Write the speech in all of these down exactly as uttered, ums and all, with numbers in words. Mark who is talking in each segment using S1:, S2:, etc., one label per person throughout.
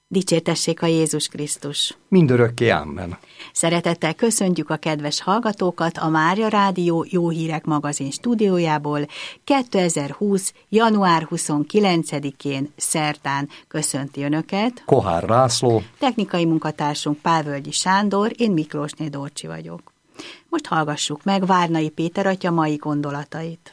S1: Dicsértessék a Jézus Krisztus!
S2: Mindörökké amen.
S1: Szeretettel köszöntjük a kedves hallgatókat a Mária Rádió Jó Hírek magazin stúdiójából. kétezer-húsz. január huszonkilencedikén szerdán köszönti Önöket
S2: Kohár László,
S1: technikai munkatársunk Pálvölgyi Sándor, én Miklósné Dorcsi vagyok. Most hallgassuk meg Várnai Péter atya mai gondolatait.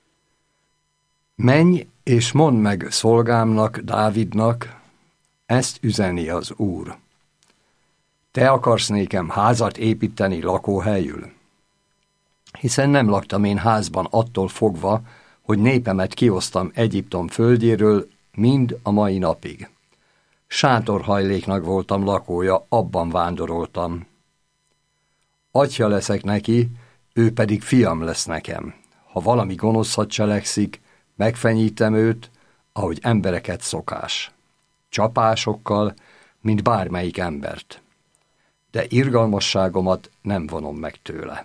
S2: Menj és mondd meg szolgámnak, Dávidnak, ezt üzeni az Úr. Te akarsz nékem házat építeni lakóhelyül? Hiszen nem laktam én házban attól fogva, hogy népemet kihoztam Egyiptom földjéről mind a mai napig. Sátorhajléknak voltam lakója, abban vándoroltam. Atya leszek neki, ő pedig fiam lesz nekem. Ha valami gonoszat cselekszik, megfenyítem őt, ahogy embereket szokás. Csapásokkal, mint bármelyik embert. De irgalmasságomat nem vonom meg tőle.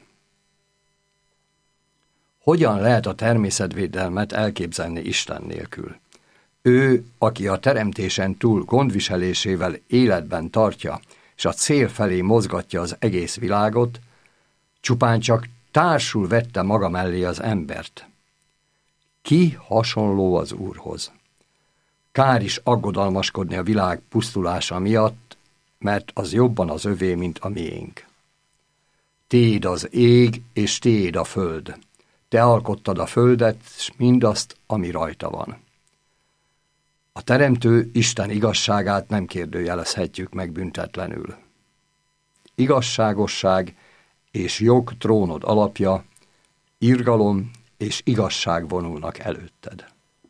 S2: Hogyan lehet a természetvédelmet elképzelni Isten nélkül? Ő, aki a teremtésen túl gondviselésével életben tartja, és a cél felé mozgatja az egész világot, csupán csak társul vette maga mellé az embert. Ki hasonló az Úrhoz? Kár is aggodalmaskodni a világ pusztulása miatt, mert az jobban az övé, mint a miénk. Téd az ég, és téd a föld. Te alkottad a földet, s mindazt, ami rajta van. A teremtő Isten igazságát nem kérdőjelezhetjük meg büntetlenül. Igazságosság és jog trónod alapja, irgalom és igazság vonulnak előtted.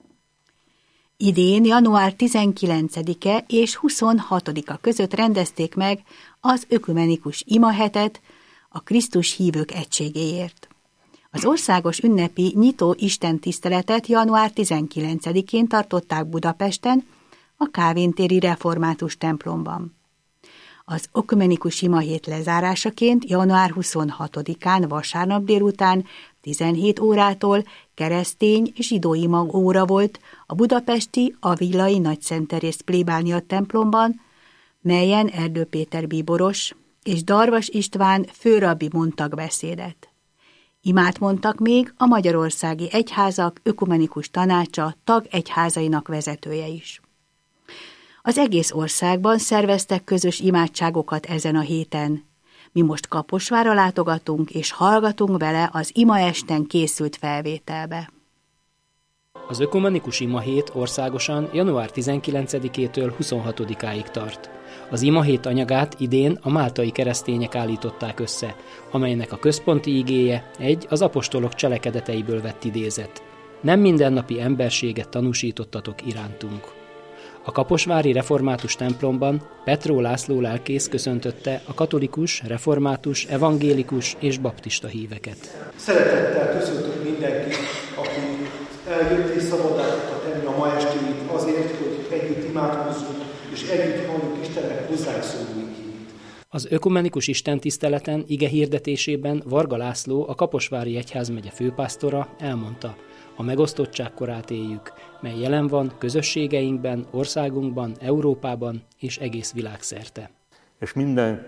S1: Idén január tizenkilencedike és huszonhatodika között rendezték meg az ökumenikus imahetet a Krisztus hívők egységéért. Az országos ünnepi nyitó istentiszteletet január tizenkilencedikén tartották Budapesten, a Kávin-téri református templomban. Az ökumenikus imahét lezárásaként január huszonhatodikán vasárnap délután tizenhét órától keresztény zsidó ima óra volt a budapesti Avillai Nagyszenterész plébánia templomban, melyen Erdő Péter bíboros és Darvas István főrabbi mondtak beszédet. Imát mondtak még a Magyarországi Egyházak Ökumenikus Tanácsa tagegyházainak vezetője is. Az egész országban szerveztek közös imádságokat ezen a héten. Mi most Kaposvárra látogatunk, és hallgatunk vele az imaesten készült felvételbe.
S3: Az ökumenikus imahét országosan január tizenkilencedikétől huszonhatodikáig tart. Az imahét anyagát idén a máltai keresztények állították össze, amelynek a központi igéje egy az apostolok cselekedeteiből vett idézet. Nem mindennapi emberséget tanúsítottatok irántunk. A kaposvári református templomban Petró László lelkész köszöntötte a katolikus, református, evangélikus és baptista híveket.
S4: Szeretettel köszöntök mindenkit, aki eljött és szabaddá tudta tenni a ma estéit azért, hogy együtt imádkozzunk, és együtt halljuk Istennek hozzánk szóló igét.
S3: Az ökumenikus istentiszteleten ige hirdetésében Varga László, a Kaposvári Egyházmegye főpásztora elmondta, a megosztottság korát éljük, mely jelen van közösségeinkben, országunkban, Európában és egész világszerte.
S5: És minden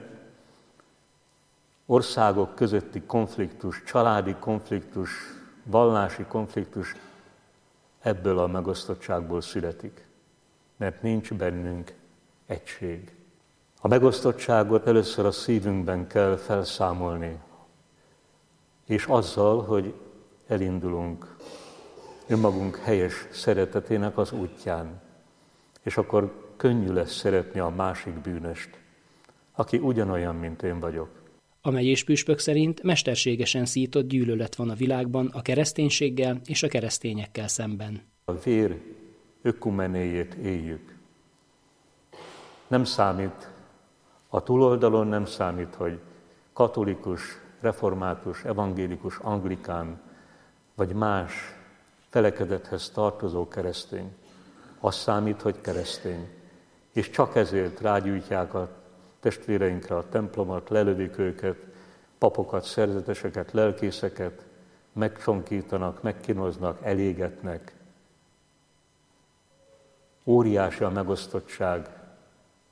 S5: országok közötti konfliktus, családi konfliktus, vallási konfliktus ebből a megosztottságból születik, mert nincs bennünk egység. A megosztottságot először a szívünkben kell felszámolni, és azzal, hogy elindulunk önmagunk helyes szeretetének az útján, és akkor könnyű lesz szeretni a másik bűnöst, aki ugyanolyan, mint én vagyok.
S3: A megyés püspök szerint mesterségesen szított gyűlölet van a világban a kereszténységgel és a keresztényekkel szemben.
S5: A vér ökumenéjét éljük. Nem számít, a túloldalon nem számít, hogy katolikus, református, evangélikus, anglikán, vagy más felekedethez tartozó keresztény. Az számít, hogy keresztény. És csak ezért rágyújtják a testvéreinkre a templomat, lelövik őket, papokat, szerzeteseket, lelkészeket, megcsonkítanak, megkínoznak, elégetnek. Óriási a megosztottság,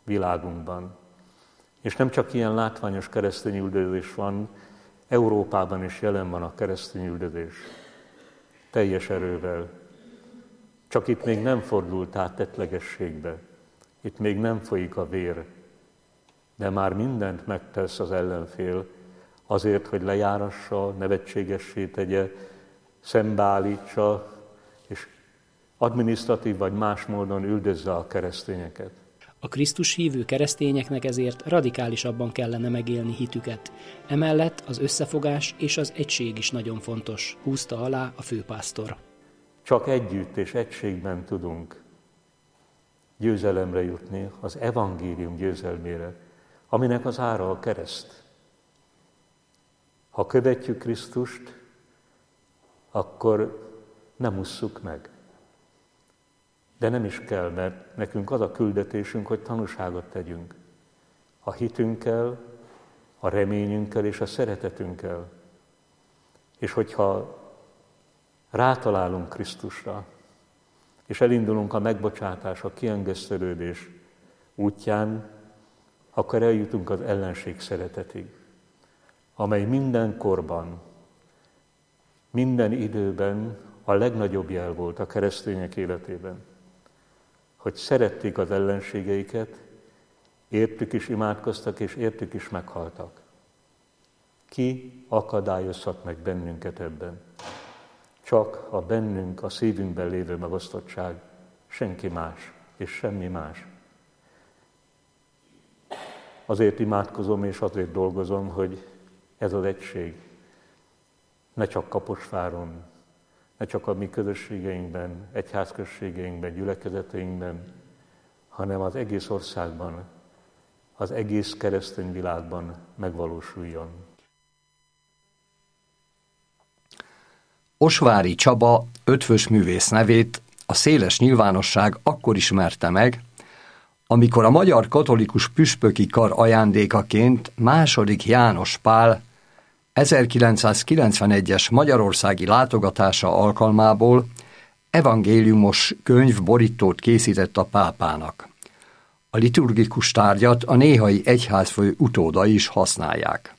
S5: világunkban. És nem csak ilyen látványos keresztény üldözés van, Európában is jelen van a keresztény üldözés. Teljes erővel. Csak itt még nem fordult át tettlegességbe. Itt még nem folyik a vér. De már mindent megtesz az ellenfél azért, hogy lejárassa, nevetségessé tegye, szembeállítsa, és adminisztratív vagy más módon üldözze a keresztényeket.
S3: A Krisztus hívő keresztényeknek ezért radikálisabban kellene megélni hitüket. Emellett az összefogás és az egység is nagyon fontos, húzta alá a főpásztor.
S5: Csak együtt és egységben tudunk győzelemre jutni, az evangélium győzelmére, aminek az ára a kereszt. Ha követjük Krisztust, akkor nem usszuk meg. De nem is kell, mert nekünk az a küldetésünk, hogy tanúságot tegyünk. A hitünkkel, a reményünkkel és a szeretetünkkel. És hogyha rátalálunk Krisztusra, és elindulunk a megbocsátás, a kiengesztelődés útján, akkor eljutunk az ellenség szeretetig, amely minden korban, minden időben a legnagyobb jel volt a keresztények életében, hogy szerették az ellenségeiket, értük is imádkoztak, és értük is meghaltak. Ki akadályozhat meg bennünket ebben? Csak a bennünk, a szívünkben lévő megosztottság, senki más, és semmi más. Azért imádkozom, és azért dolgozom, hogy ez az egység ne csak Kaposváron, ne csak a mi közösségeinkben, egyházközségeinkben, gyülekezeteinkben, hanem az egész országban, az egész keresztény világban megvalósuljon.
S2: Osváry Csaba ötvös művész nevét a széles nyilvánosság akkor ismerte meg, amikor a Magyar Katolikus Püspöki Kar ajándékaként második János Pál ezerkilencszázkilencvenegyes magyarországi látogatása alkalmából evangéliumos könyv borítót készített a pápának. A liturgikus tárgyat a néhai egyházfő utódai is használják.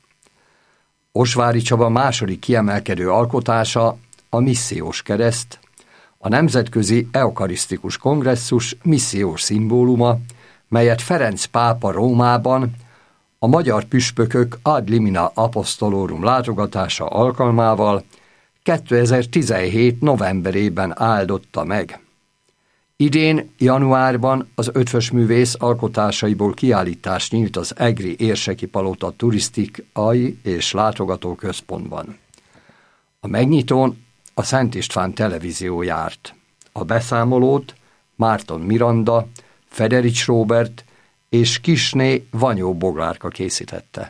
S2: Osváry Csaba második kiemelkedő alkotása a missziós kereszt, a Nemzetközi Eukarisztikus Kongresszus missziós szimbóluma, melyet Ferenc pápa Rómában a magyar püspökök ad limina apostolorum látogatása alkalmával kétezer-tizenhét novemberében áldotta meg. Idén, januárban az ötvös művész alkotásaiból kiállítás nyílt az egri Érseki Palota turisztikai és látogatóközpontban. A megnyitón a Szent István Televízió járt. A beszámolót Márton Miranda, Federics Róbert és Kisné Vanyó Boglárka készítette.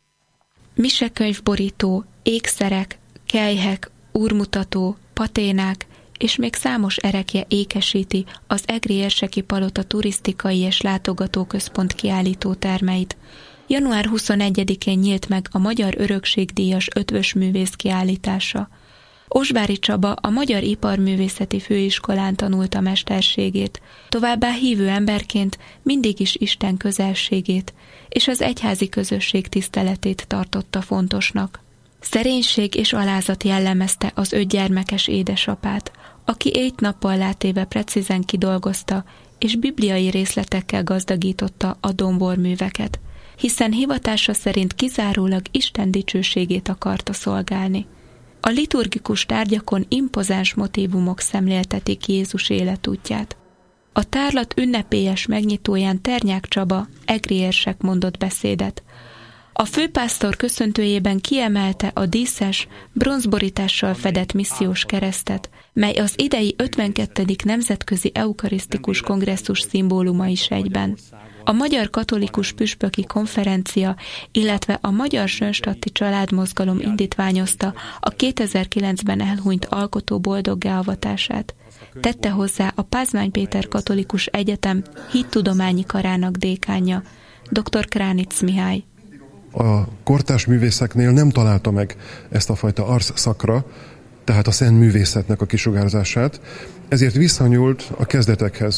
S6: Misekönyvborító, ékszerek, kelyhek, úrmutató, paténák és még számos erekje ékesíti az egri Érseki Palota turisztikai és látogatóközpont kiállító termeit. január huszonegyedikén nyílt meg a Magyar Örökségdíjas ötvös művész kiállítása. Osváry Csaba a Magyar Iparművészeti Főiskolán tanulta mesterségét, továbbá hívő emberként mindig is Isten közelségét és az egyházi közösség tiszteletét tartotta fontosnak. Szerénység és alázat jellemezte az öt gyermekes édesapát, aki éjt-nappal látéve precízen kidolgozta és bibliai részletekkel gazdagította a domborműveket, hiszen hivatása szerint kizárólag Isten dicsőségét akarta szolgálni. A liturgikus tárgyakon impozáns motívumok szemléltetik Jézus életútját. A tárlat ünnepélyes megnyitóján Ternyák Csaba, egri érsek mondott beszédet. A főpásztor köszöntőjében kiemelte a díszes, bronzborítással fedett missziós keresztet, mely az idei ötvenkettedik Nemzetközi Eukarisztikus Kongresszus szimbóluma is egyben. A Magyar Katolikus Püspöki Konferencia, illetve a Magyar Sönstadti Családmozgalom indítványozta a kétezer-kilencben elhunyt alkotó boldoggá avatását. Tette hozzá a Pázmány Péter Katolikus Egyetem hittudományi karának dékánja, dr. Kránic Mihály.
S7: A kortárs művészeknél nem találta meg ezt a fajta ars sacra, tehát a szent művészetnek a kisugárzását, ezért visszanyúlt a kezdetekhez.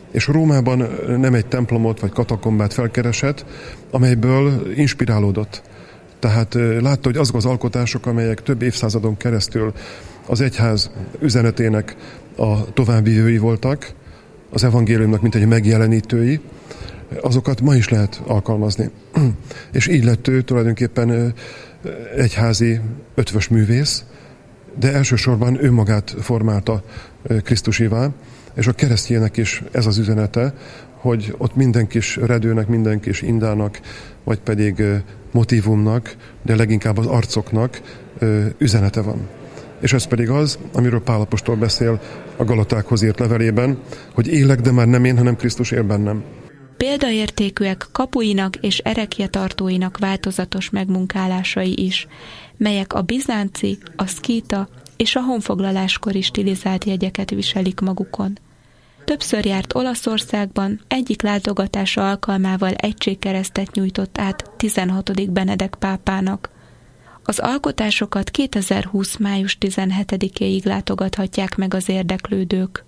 S7: És Rómában nem egy templomot vagy katakombát felkeresett, amelyből inspirálódott. Tehát látta, hogy azok az alkotások, amelyek több évszázadon keresztül az egyház üzenetének a továbbvívői voltak, az evangéliumnak mint egy megjelenítői, azokat ma is lehet alkalmazni. És így lett ő tulajdonképpen egyházi ötvös művész, de elsősorban ő magát formálta Krisztusivá, és a keresztjének is ez az üzenete, hogy ott minden kis redőnek, minden kis indának, vagy pedig motívumnak, de leginkább az arcoknak üzenete van. És ez pedig az, amiről Pál apostol beszél a Galatákhoz írt levelében, hogy élek, de már nem én, hanem Krisztus él bennem.
S6: Példaértékűek kapuinak és erekjetartóinak változatos megmunkálásai is, melyek a bizánci, a szkíta és a honfoglaláskori stilizált jegyeket viselik magukon. Többször járt Olaszországban, egyik látogatása alkalmával egységkeresztet nyújtott át tizenhatodik Benedek pápának. Az alkotásokat kétezer-húsz. május tizenhetedikéig látogathatják meg az érdeklődők.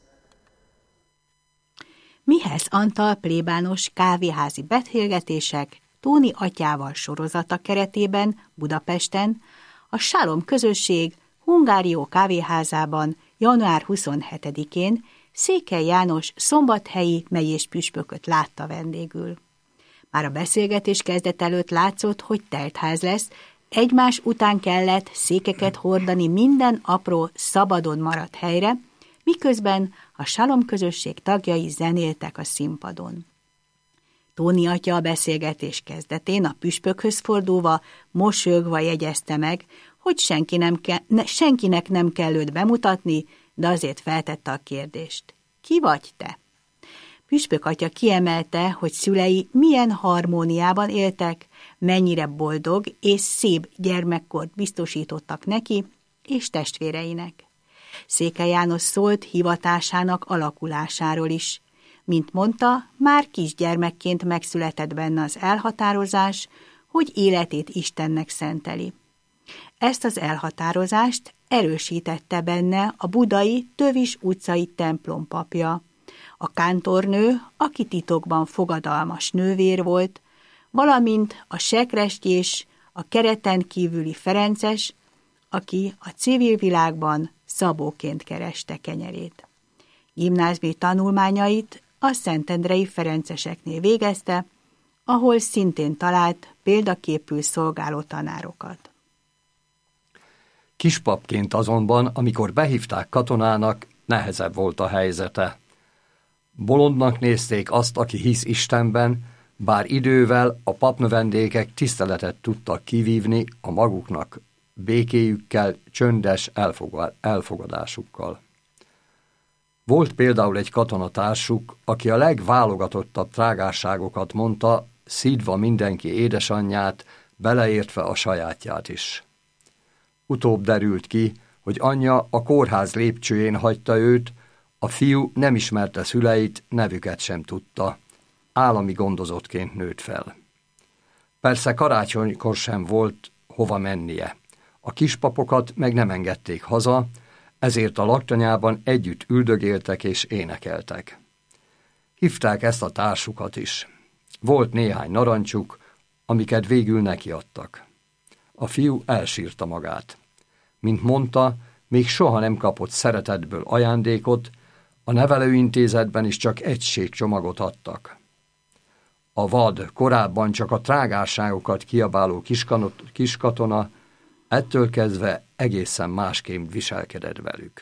S1: Mihály Antal plébános kávéházi beszélgetések Tóni atyával sorozata keretében Budapesten a Sálom közösség Hungárió kávéházában január huszonhetedikén Székely János szombathelyi megyés püspököt látta vendégül. Már a beszélgetés kezdet előtt látszott, hogy teltház lesz, egymás után kellett székeket hordani minden apró, szabadon maradt helyre, miközben a Sálom közösség tagjai zenéltek a színpadon. Tóni atya a beszélgetés kezdetén a püspökhöz fordulva, mosolyogva jegyezte meg, hogy senki nem ke- ne, senkinek nem kell őt bemutatni, de azért feltette a kérdést. Ki vagy te? Püspök atya kiemelte, hogy szülei milyen harmóniában éltek, mennyire boldog és szép gyermekkort biztosítottak neki és testvéreinek. Székely János szólt hivatásának alakulásáról is. Mint mondta, már kisgyermekként megszületett benne az elhatározás, hogy életét Istennek szenteli. Ezt az elhatározást erősítette benne a budai Tövis utcai templom papja, a kántornő, aki titokban fogadalmas nővér volt, valamint a sekrestyés, a kereten kívüli Ferences, aki a civil világban szabóként kereste kenyerét. Gimnáziumi tanulmányait a szentendrei ferenceseknél végezte, ahol szintén talált példaképül szolgáló tanárokat.
S2: Kispapként azonban, amikor behívták katonának, nehezebb volt a helyzete. Bolondnak nézték azt, aki hisz Istenben, bár idővel a papnövendékek tiszteletet tudtak kivívni a maguknak békéjükkel, csöndes elfogadásukkal. Volt például egy katonatársuk, aki a legválogatottabb trágárságokat mondta, szídva mindenki édesanyját, beleértve a sajátját is. Utóbb derült ki, hogy anyja a kórház lépcsőjén hagyta őt, a fiú nem ismerte szüleit, nevüket sem tudta. Állami gondozottként nőtt fel. Persze karácsonykor sem volt hova mennie. A kispapokat meg nem engedték haza, ezért a laktanyában együtt üldögéltek és énekeltek. Hívták ezt a társukat is. Volt néhány narancsuk, amiket végül nekiadtak. A fiú elsírta magát. Mint mondta, még soha nem kapott szeretetből ajándékot, a nevelőintézetben is csak egységcsomagot adtak. A vad, korábban csak a trágárságokat kiabáló kiskatona ettől kezdve egészen másképp viselkedett velük.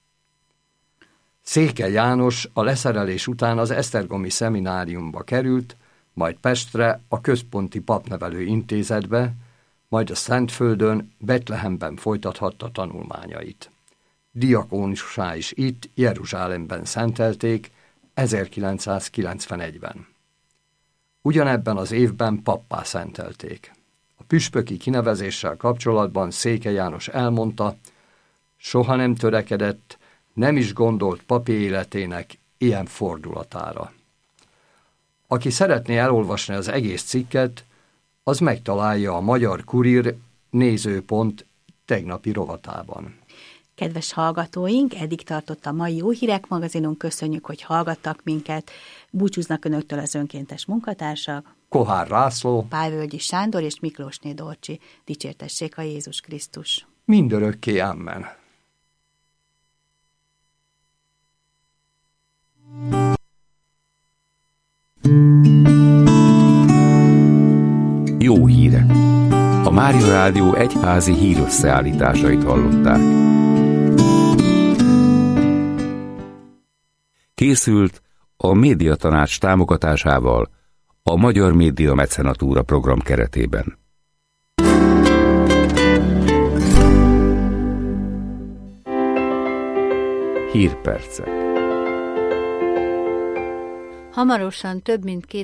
S2: Székely János a leszerelés után az esztergomi szemináriumba került, majd Pestre a központi papnevelő intézetbe, majd a Szentföldön, Betlehemben folytathatta tanulmányait. Diakónussá is itt, Jeruzsálemben szentelték ezerkilencszázkilencvenegyben. Ugyanebben az évben pappá szentelték. A püspöki kinevezéssel kapcsolatban Székely János elmondta, soha nem törekedett, nem is gondolt papi életének ilyen fordulatára. Aki szeretné elolvasni az egész cikket, az megtalálja a Magyar Kurír nézőpont tegnapi rovatában.
S1: Kedves hallgatóink, eddig tartott a mai Jó Hírek magazinunk. Köszönjük, hogy hallgattak minket. Búcsúznak önöktől az önkéntes munkatársak.
S2: Kohár László,
S1: Pálvölgyi Sándor és Miklósné Dorcsi. Dicsértessék a Jézus Krisztus.
S2: mindörökké amen.
S8: Jó hírek! A Mária Rádió egyházi hírösszeállításait hallották. Készült a Médiatanács támogatásával a Magyar Média Mecenatúra program keretében. Hírpercek.
S1: Hamarosan több mint két